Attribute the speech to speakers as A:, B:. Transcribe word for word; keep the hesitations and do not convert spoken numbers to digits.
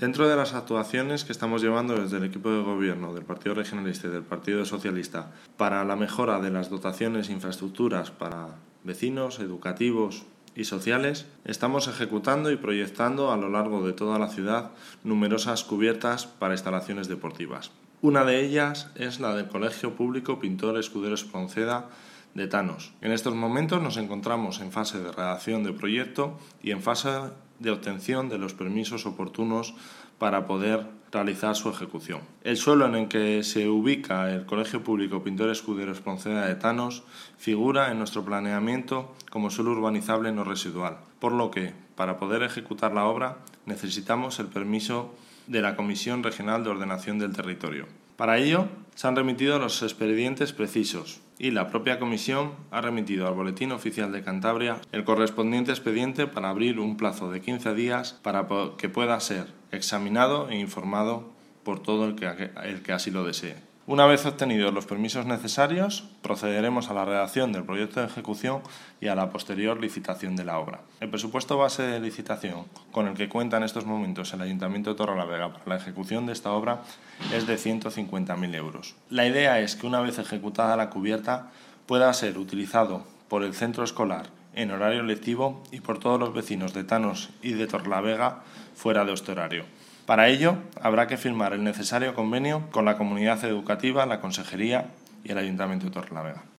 A: Dentro de las actuaciones que estamos llevando desde el equipo de gobierno del Partido Regionalista y del Partido Socialista para la mejora de las dotaciones e infraestructuras para vecinos, educativos y sociales, estamos ejecutando y proyectando a lo largo de toda la ciudad numerosas cubiertas para instalaciones deportivas. Una de ellas es la del Colegio Público Pintor Escudero Espronceda de Tanos. En estos momentos nos encontramos en fase de redacción de proyecto y en fase de obtención de los permisos oportunos para poder realizar su ejecución. El suelo en el que se ubica el Colegio Público Pintor Escudero Espronceda de Tanos figura en nuestro planeamiento como suelo urbanizable no residual, por lo que, para poder ejecutar la obra, necesitamos el permiso de la Comisión Regional de Ordenación del Territorio. Para ello, se han remitido los expedientes precisos y la propia Comisión ha remitido al Boletín Oficial de Cantabria el correspondiente expediente para abrir un plazo de quince días para que pueda ser examinado e informado por todo el que, el que así lo desee. Una vez obtenidos los permisos necesarios, procederemos a la redacción del proyecto de ejecución y a la posterior licitación de la obra. El presupuesto base de licitación con el que cuenta en estos momentos el Ayuntamiento de Torrelavega para la ejecución de esta obra es de ciento cincuenta mil euros. La idea es que una vez ejecutada la cubierta pueda ser utilizado por el centro escolar en horario lectivo y por todos los vecinos de Tanos y de Torrelavega fuera de este horario. Para ello, habrá que firmar el necesario convenio con la comunidad educativa, la Consejería y el Ayuntamiento de Torrelavega.